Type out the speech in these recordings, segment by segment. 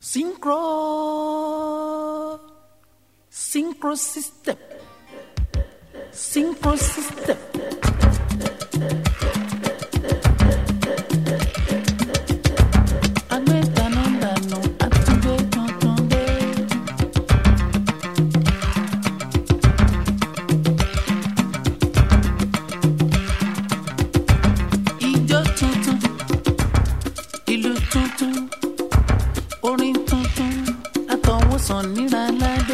Synchro system. Synchro system. Orin tuntun àtọwọ́sàn níraláde.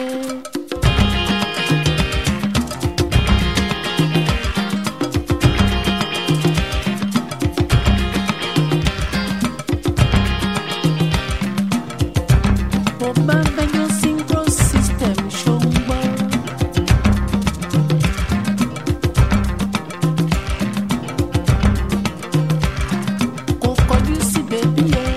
Bó bá bẹjọ́ synchro system ṣó ń gbọ́. Kò kọjú sí bèbí yẹn.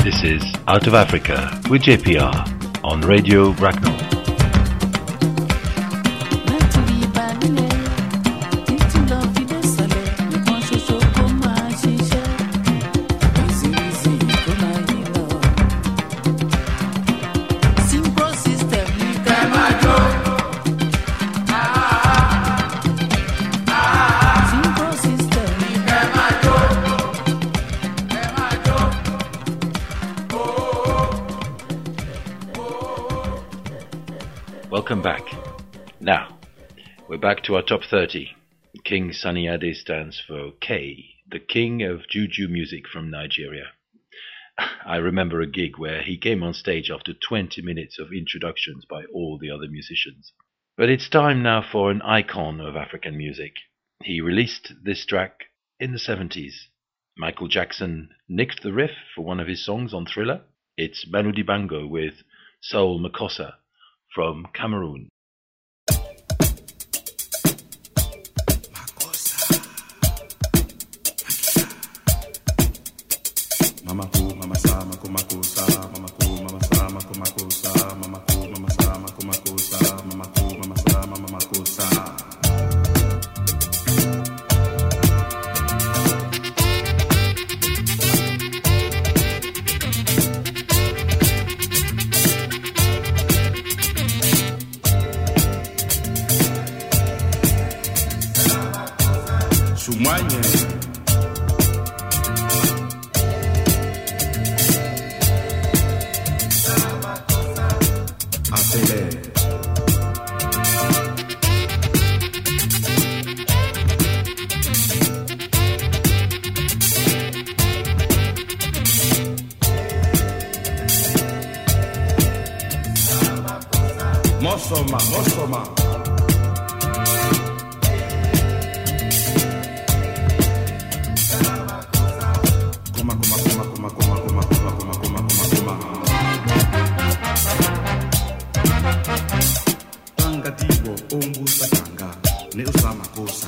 This is Out of Africa with JPR on Radio Bracknell. Welcome back. Now, we're back to our top 30. King Sunny Ade stands for K, the king of Juju music from Nigeria. I remember a gig where he came on stage after 20 minutes of introductions by all the other musicians. But it's time now for an icon of African music. He released this track in the 70s. Michael Jackson nicked the riff for one of his songs on Thriller. It's Manu Dibango with Soul Makossa from Cameroon. Mama ko mama sa mako makosa mama ko mama sa mako makosa mama ko mama sa mako makosa mama ko mama sa mama makosa. Sumanye Mosoma, Mosoma. Kuma, kuma, kuma, kuma, kuma, kuma, kuma, kuma, kuma, kuma, kuma. Tanga tibo, ombu satanga, ne usama kosa.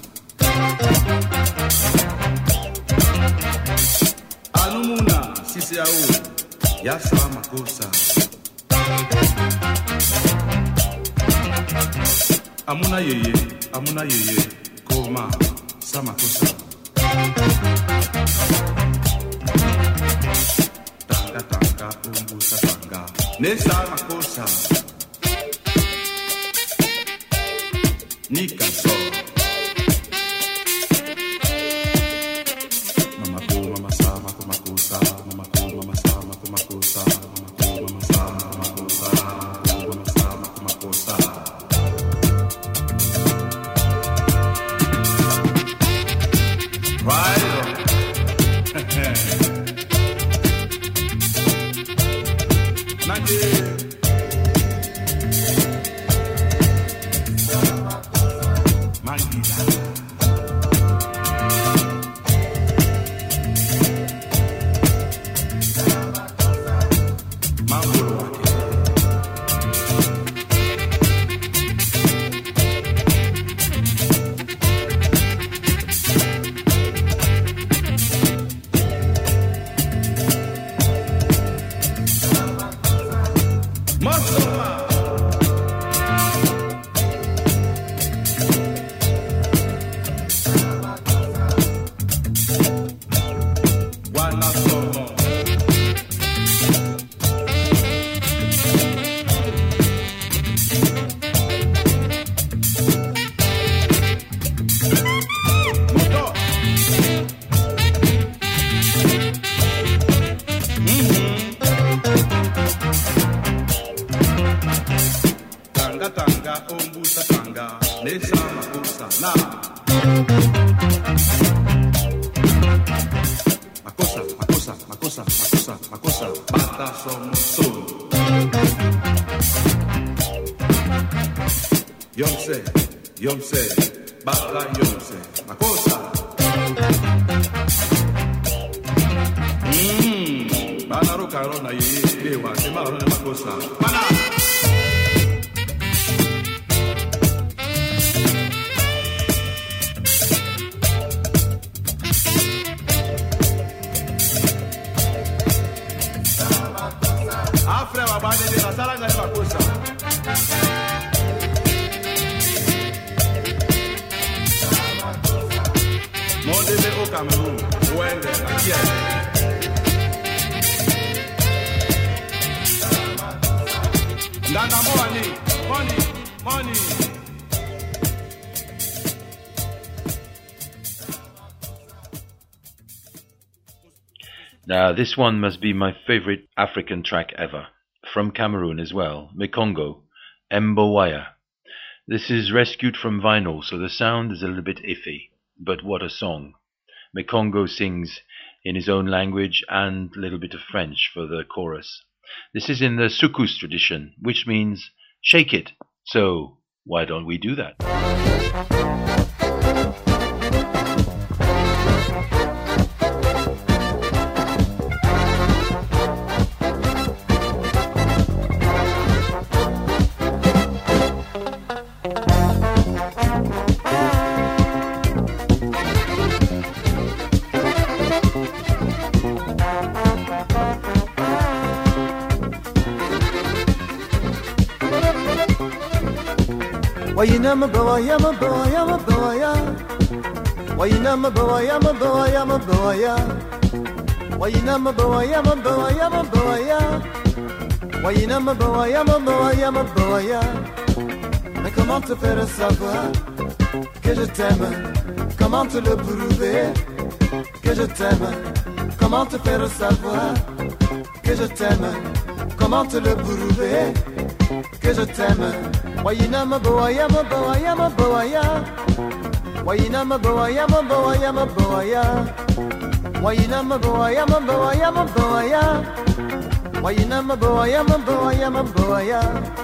Anumuna, sisi au, ya sama kosa. Amuna yeye, koma, sama kosa. Tanga tanga, umbu satanga, ne sama kosa. Nika so. Mama ko, mama sama, koma kosa. Mama ko, mama sama, koma kosa. Mama ko, mama sama, koma kosa. Mama ko, mama sama, koma kosa. Right on. Makosa, bata som soul. Yomse, bata Yomse, Makosa. Bana roka rona ye, lewa, sema rona Makosa. Bana. Modele au Cameroun, Wende, la Kiel. Nana money. Now, this one must be my favorite African track ever. From Cameroon as well, Mekongo, Mbowaya. This is rescued from vinyl, so the sound is a little bit iffy. But what a song. Mekongo sings in his own language and a little bit of French for the chorus. This is in the Soukous tradition, which means shake it. So why don't we do that? Wayina mabawaya mabawaya mabawaya Wayina mabawaya mabawaya mabawaya Wayina mabawaya mabawaya mabawaya Wayina mabawaya mabawaya mabawaya. Mais comment te faire savoir que je t'aime? Comment te le prouver que je t'aime? Comment te faire savoir que je t'aime? Comment te le prouver que je t'aime? Wayina mabawaya mabawaya mabawaya Wayina mabawaya mabawaya mabawaya Wayina mabawaya mabawaya mabawaya Wayina mabawaya mabawaya mabawaya.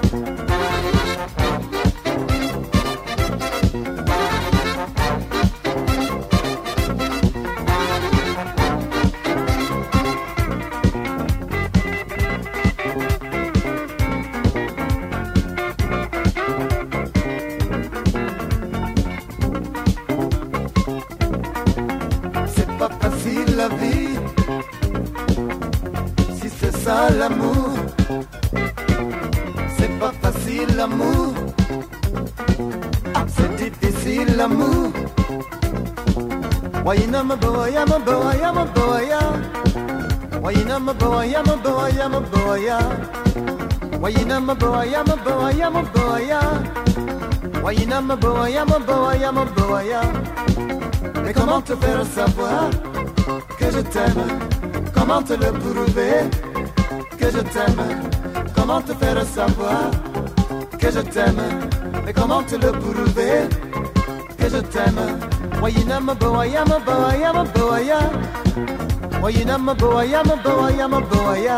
La vie, si c'est ça l'amour, c'est pas facile l'amour, c'est difficile l'amour. Wayina mabawaya mabawaya mabawaya Wayina mabawaya mabawaya mabawaya Wayina mabawaya mabawaya mabawaya Wayina mabawaya mabawaya mabawaya. Mais comment te faire savoir que je t'aime? Comment te le prouver que je t'aime? Comment te faire savoir que je t'aime? Mais comment te le prouver que je t'aime? Wayina mabawaya mabawaya mabawaya Wayina mabawaya mabawaya mabawaya.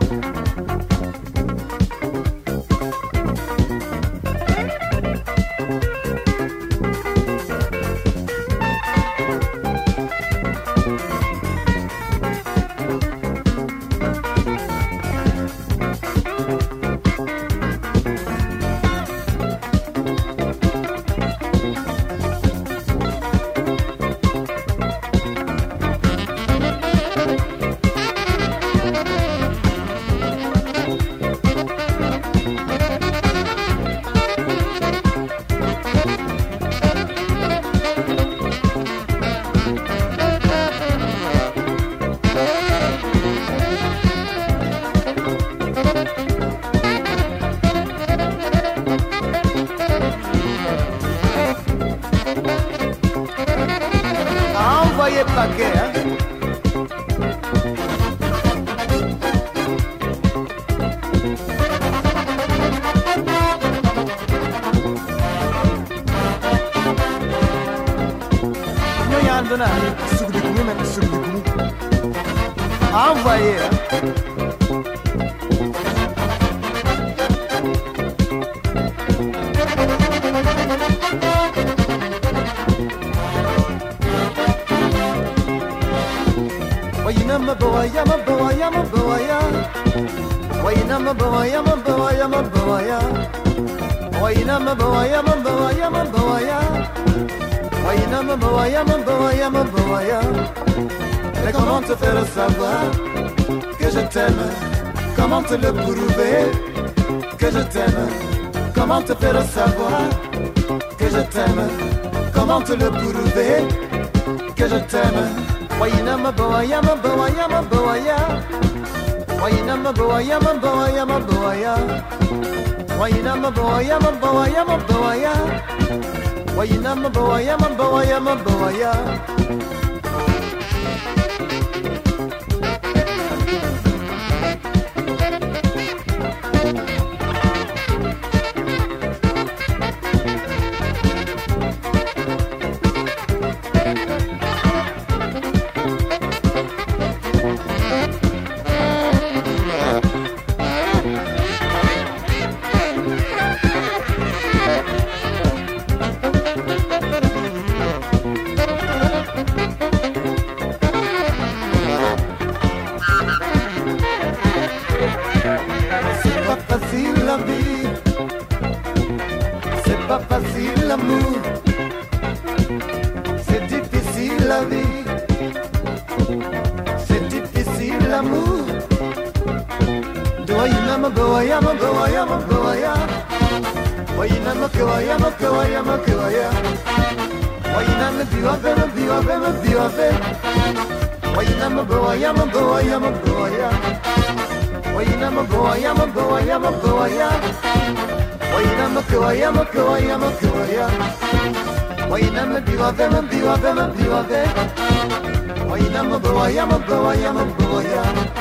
Envoyez. Wayina mabawaya mabawaya mabawaya Wayina mabawaya mabawaya mabawaya Wayina mabawaya mabawaya mabawaya Wayina mabawaya mabawaya mabawaya. Mais comment te faire savoir que je t'aime? Comment te le prouver que je t'aime? Comment te faire savoir que je t'aime? Comment te le prouver que je t'aime? Wayina maboya, maboya, maboya. Wayina maboya, maboya, maboya. Wayina maboya, maboya, maboya. Wayina maboya, maboya, maboya. C'est pas facile l'amour, c'est difficile la vie, c'est difficile l'amour. Wayina maboya, maboya, maboya. Wayina maboya, maboya, maboya. Wayina mabiwabe, mabiwabe, mabiwabe. Wayina maboya, maboya, maboya. Wayina maboya, maboya, maboya. Wayina maboya, maboya, maboya. Wayina mabiwabe, mabiwabe, mabiwabe. Wayina maboya, maboya, maboya.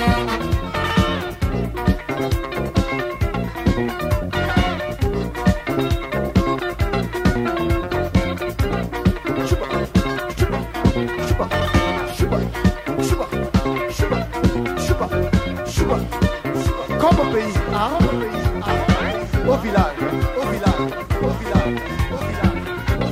Comme au pays, au village, au village, au village, au village, au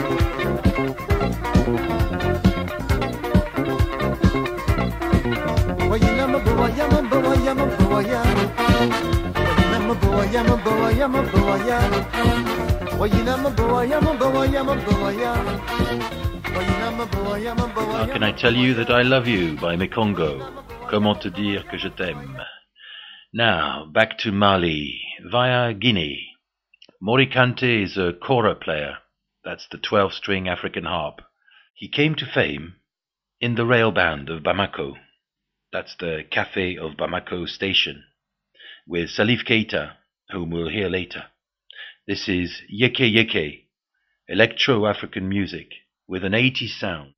village. Wayina maboya, maboya, maboya. Wayina maboya, maboya, maboya. Wayina maboya, maboya, maboya. Wayina maboya, maboya. How can I tell you that I love you by Mekongo? Comment te dire que je t'aime? Now, back to Mali, via Guinea. Morikante is a kora player. That's the 12-string African harp. He came to fame in the rail band of Bamako. That's the Café of Bamako station, with Salif Keita, whom we'll hear later. This is Yeke Yeke, electro-African music with an 80s sound.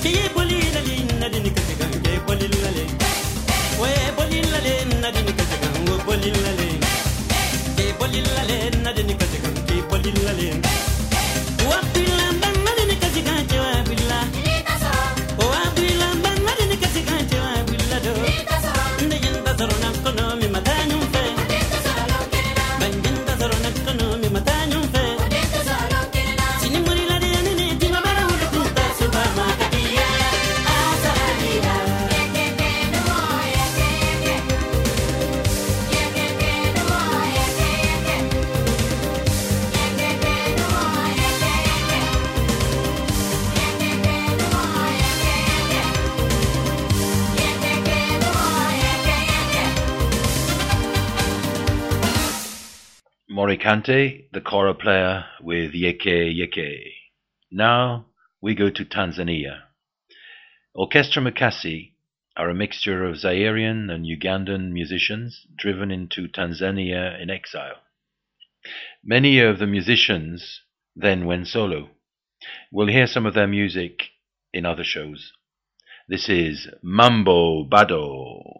Morikante, the kora player with Yeke Yeke. Now we go to Tanzania. Orchestra Mukasi are a mixture of Zairian and Ugandan musicians driven into Tanzania in exile. Many of the musicians then went solo. We'll hear some of their music in other shows. This is Mambo Bado.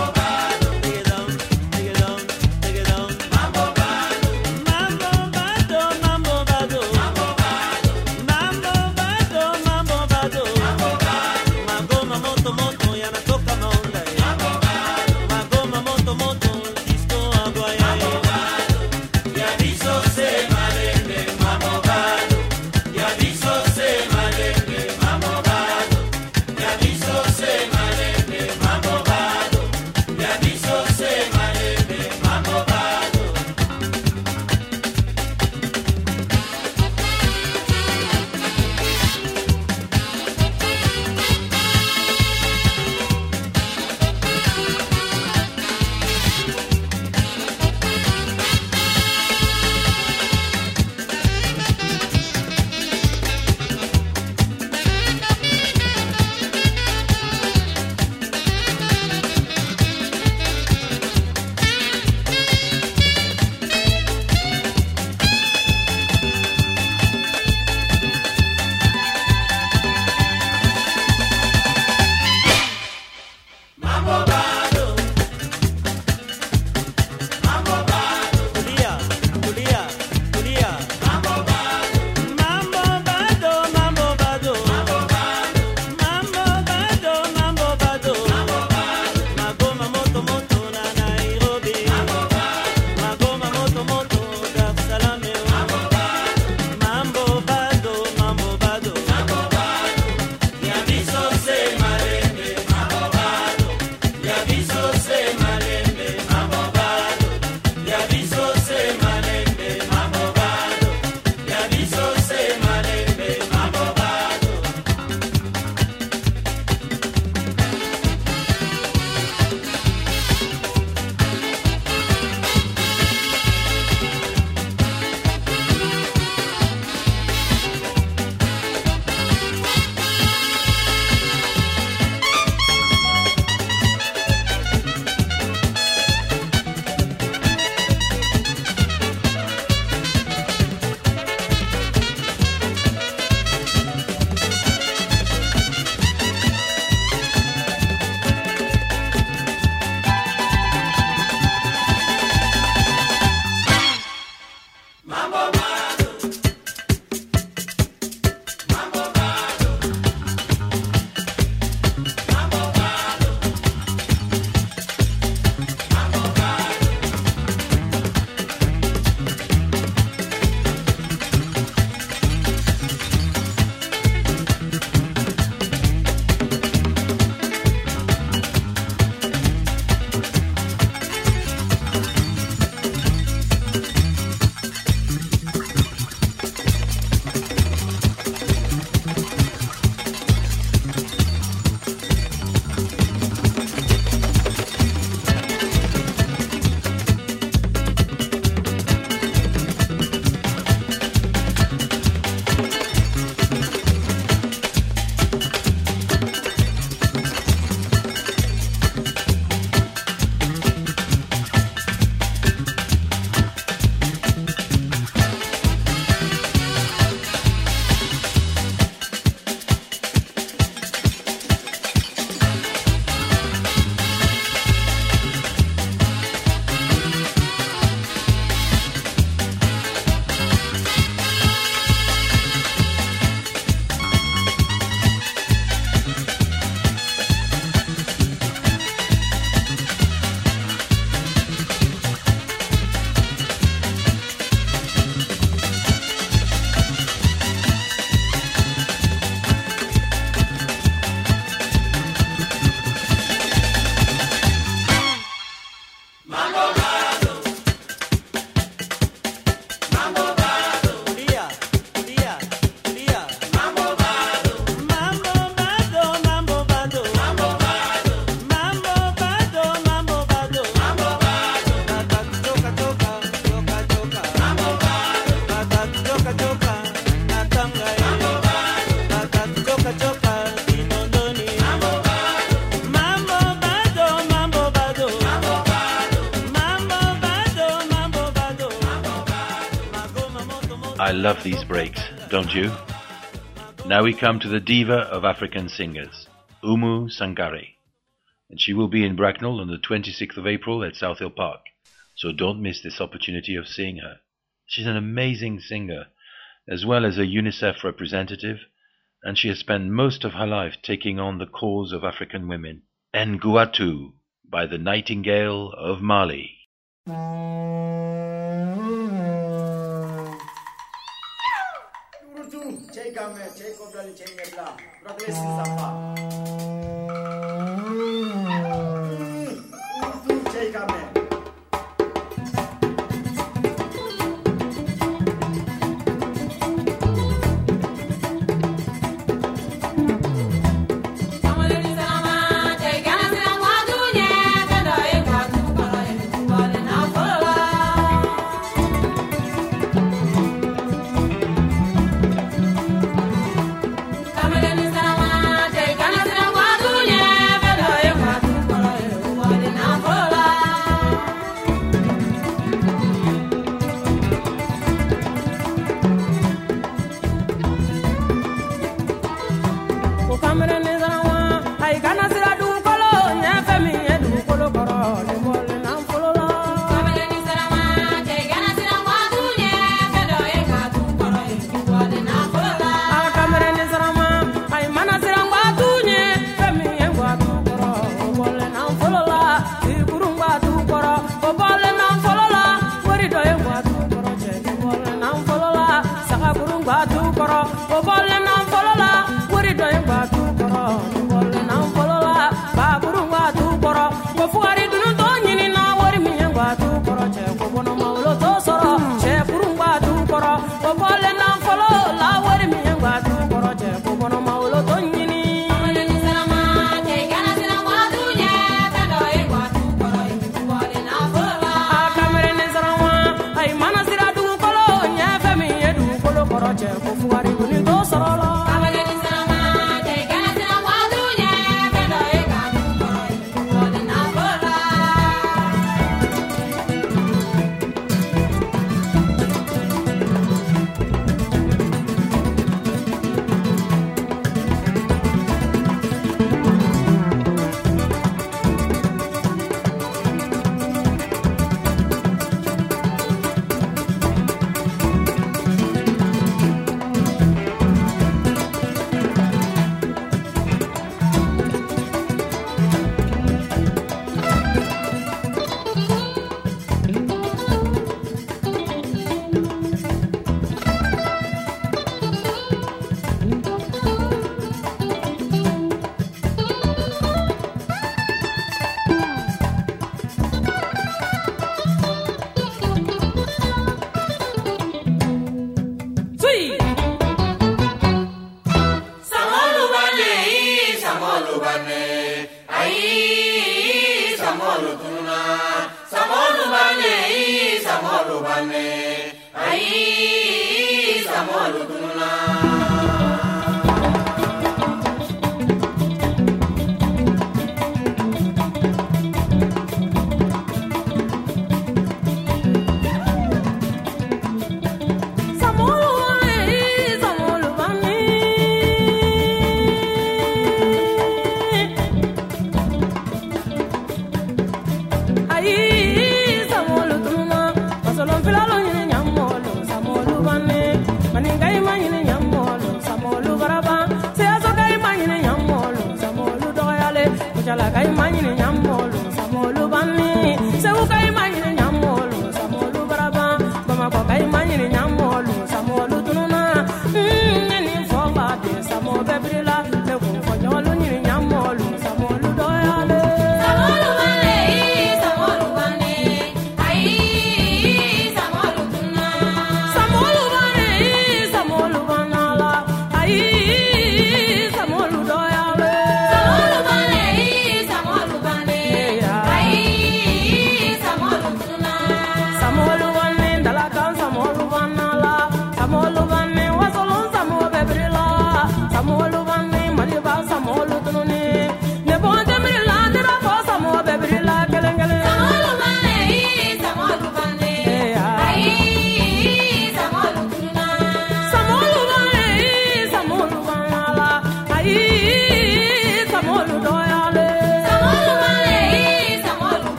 Mambo bado I love these breaks, don't you? Now we come to the diva of African singers, Oumou Sangaré. And she will be in Bracknell on the 26th of April at South Hill Park, so don't miss this opportunity of seeing her. She's an amazing singer, as well as a UNICEF representative, and she has spent most of her life taking on the cause of African women. Ngouatou, by the Nightingale of Mali. Maningay man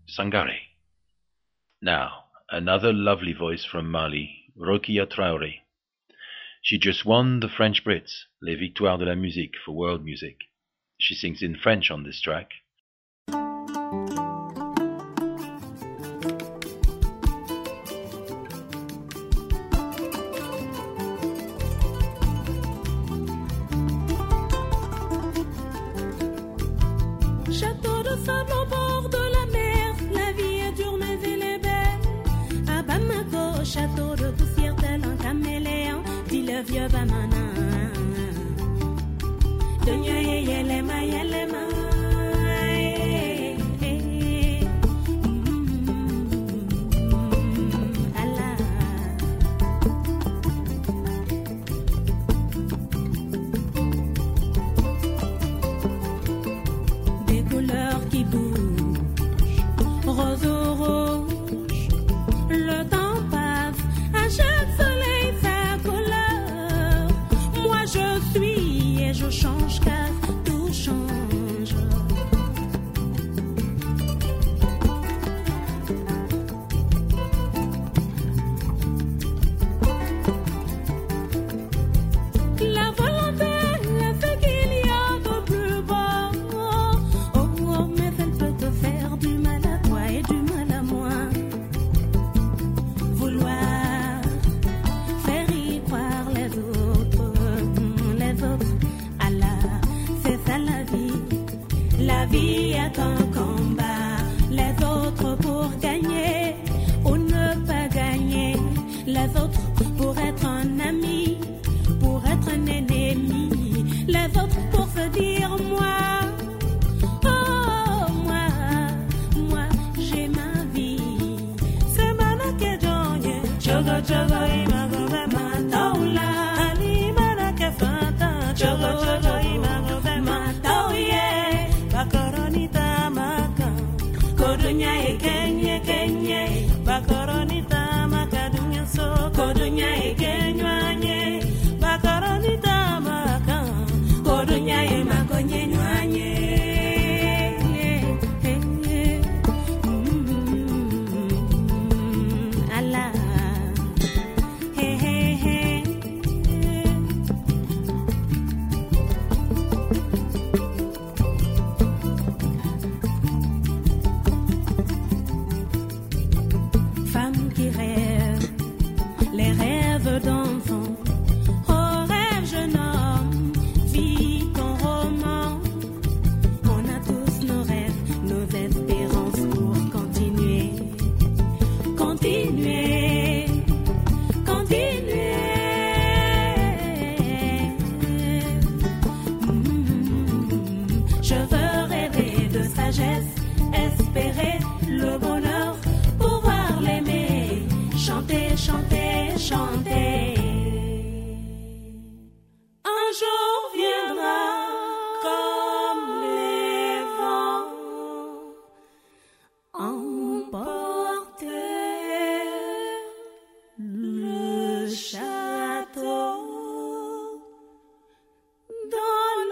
Sangare. Now, another lovely voice from Mali, Rokia Traoré. She just won the French Brits, Les Victoires de la Musique, for world music. She sings in French on this track. Château de sable au bord de la mer, la vie est dure mais elle est belle. À Bamako, château de poussière tel un caméléon, dit le vieux Bamana. Dunya yelema yelema.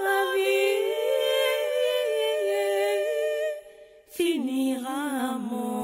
finira mon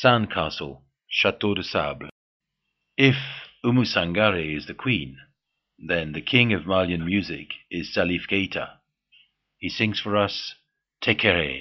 Sand Castle, Chateau de Sable. If Oumou Sangaré is the queen, then the king of Malian music is Salif Keita. He sings for us Tekere.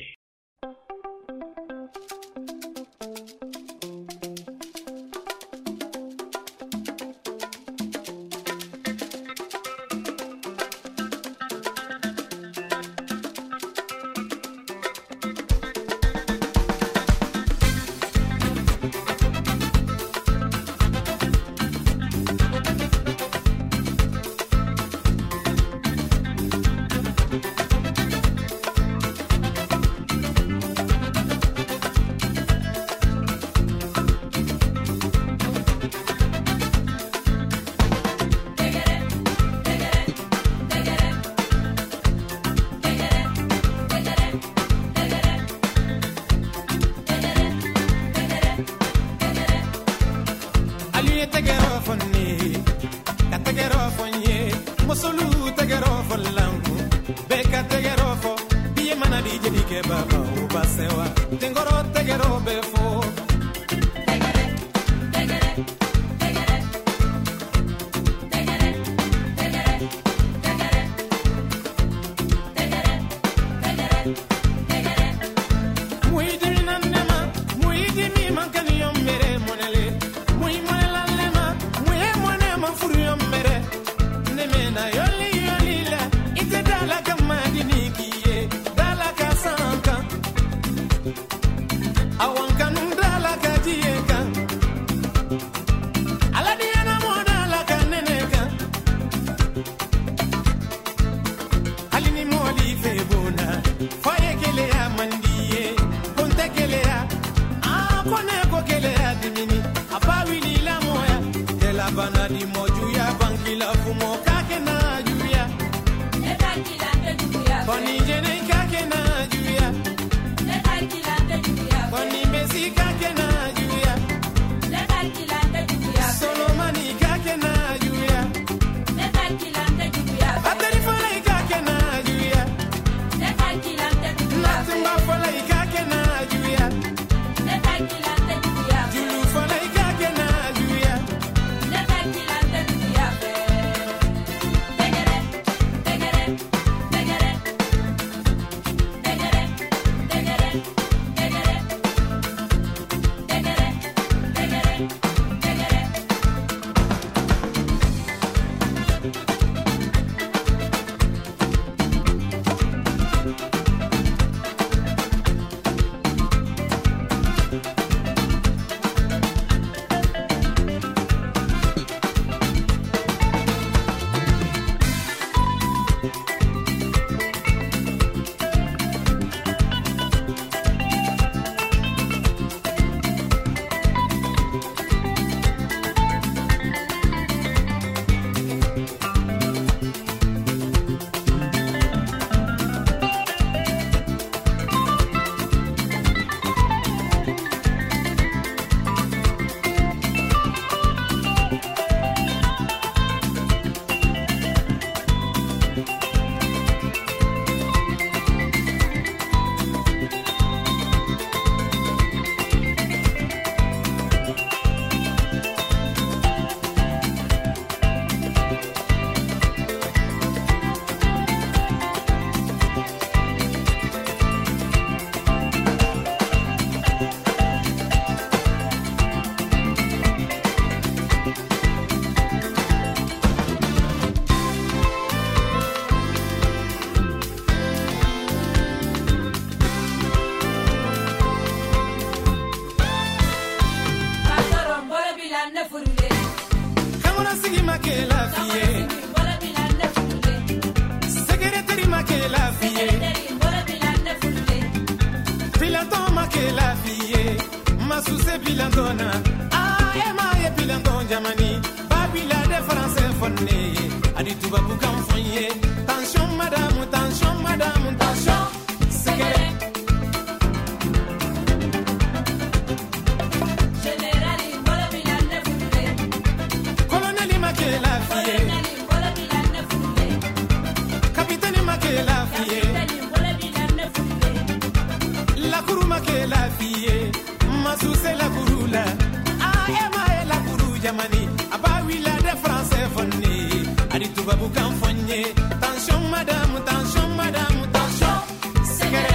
La kuruma ke la fille, ma sous la boucan foigné. Tension madame, tension madame, tension. Segere.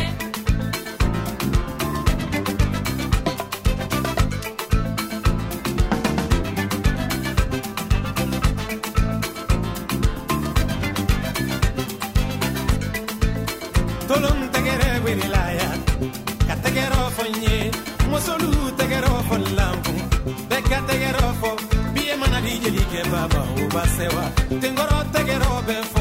Tolong tegere wirilaya. Kategero foigné. Mosolu tegero folambu. Beka tegero fo. Biye manadi jeli ke baba ubasewa. Tengoro tegero befo.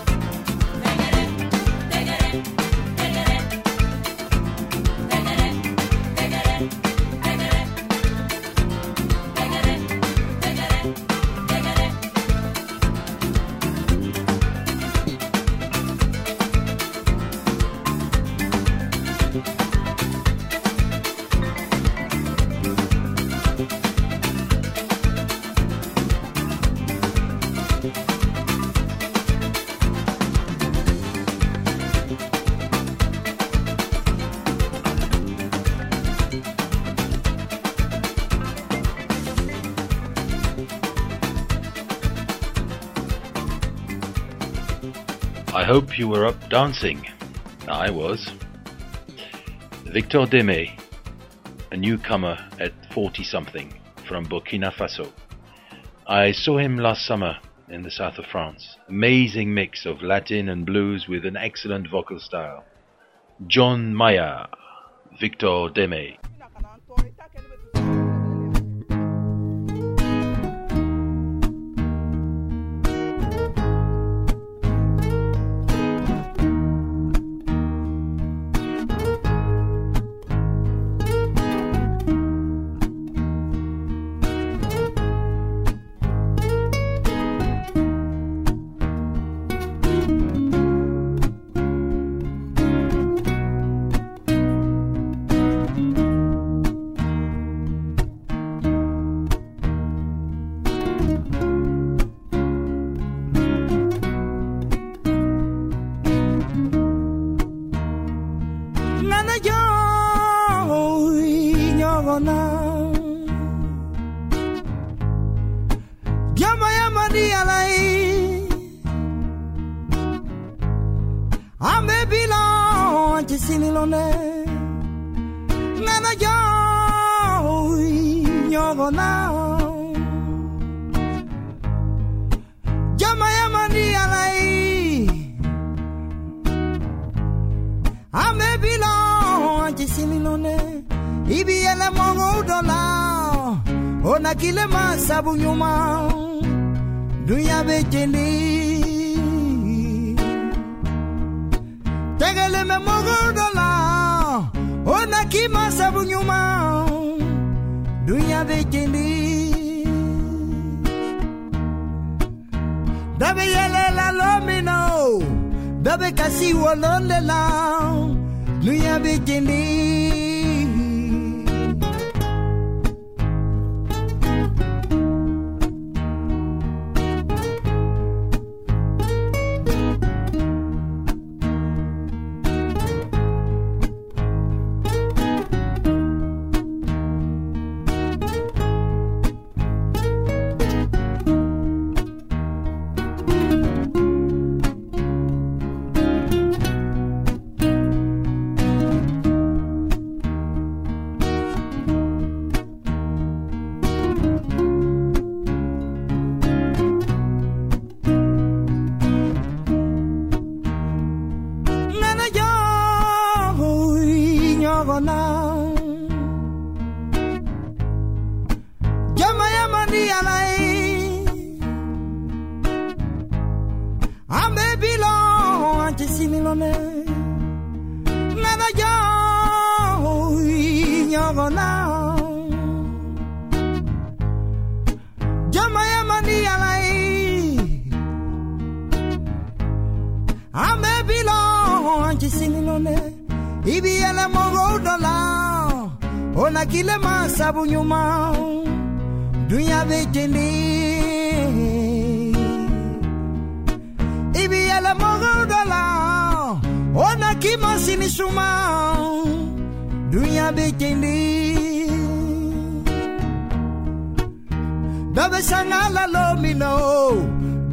I hope you were up dancing. I was. Victor Démé, a newcomer at 40-something from Burkina Faso. I saw him last summer in the south of France. Amazing mix of Latin and blues with an excellent vocal style. John Maya, Victor Démé.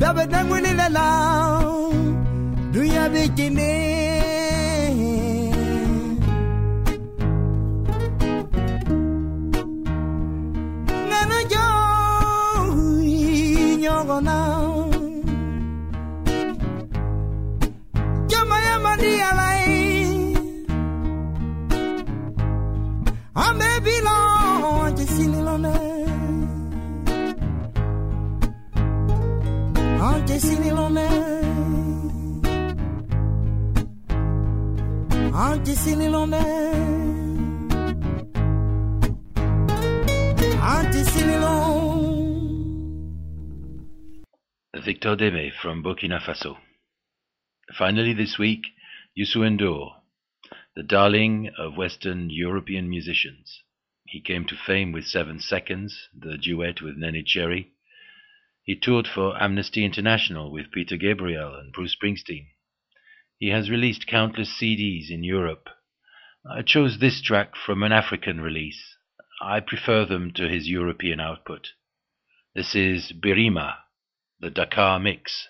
Baba dangwele la la, duya bekine. Nana jo, nyogona. Jamaya mandi alai, ame bilon jesinilone. Victor Deme from Burkina Faso. Finally this week, Youssou N'Dour, the darling of Western European musicians. He came to fame with 7 Seconds, the duet with Neneh Cherry. He toured for Amnesty International with Peter Gabriel and Bruce Springsteen. He has released countless CDs in Europe. I chose this track from an African release. I prefer them to his European output. This is Birima, the Dakar mix.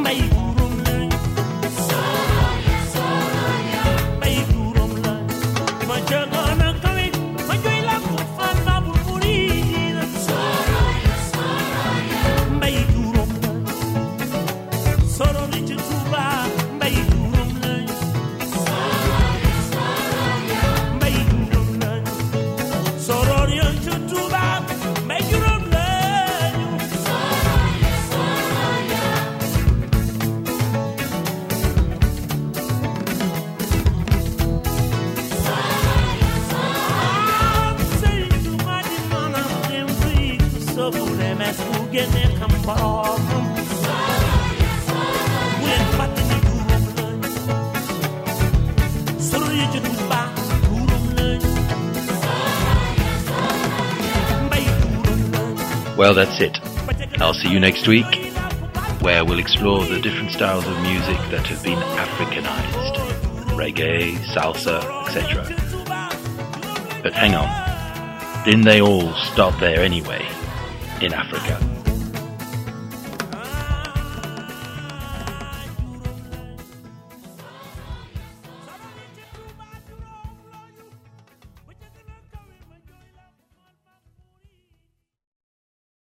Well, that's it. I'll see you next week, where we'll explore the different styles of music that have been Africanized. Reggae, salsa, etc. But hang on. Didn't they all start there anyway, in Africa?